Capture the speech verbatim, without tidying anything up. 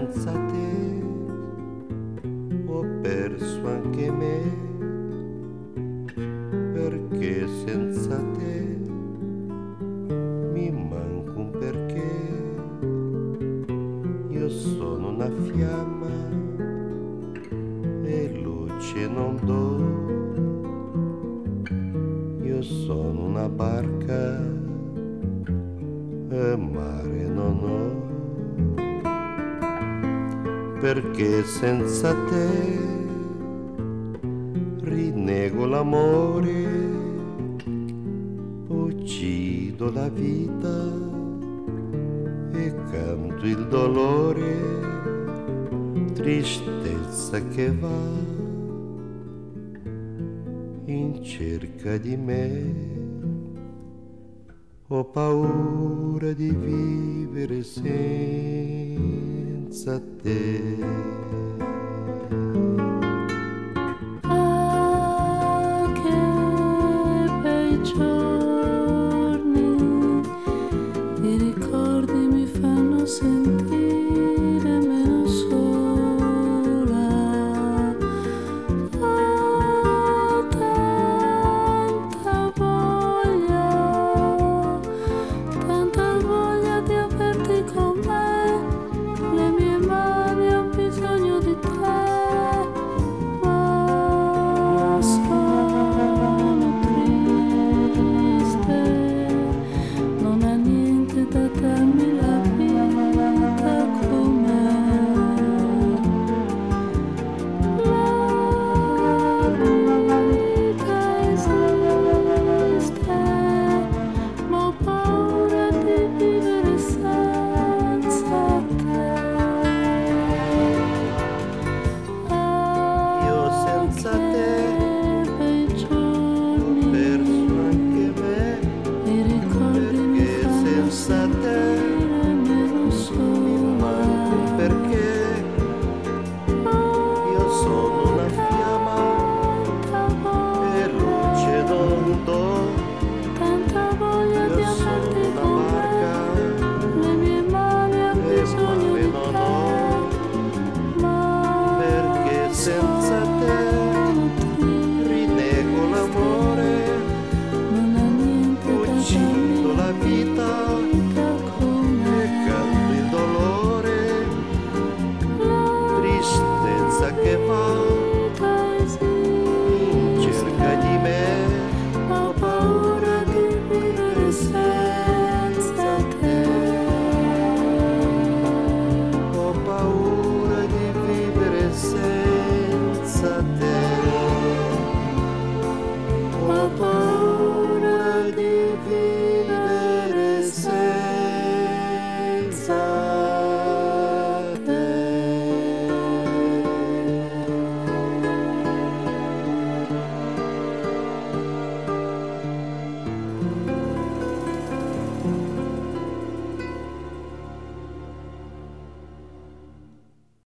senza te ho perso anche me, perché senza te mi manca un perché. Io sono una fiamma e luce non do, io sono una barca e mare non ho, perché senza te rinnego l'amore, uccido la vita e canto il dolore, tristezza che va in cerca di me. Ho paura di vivere senza te.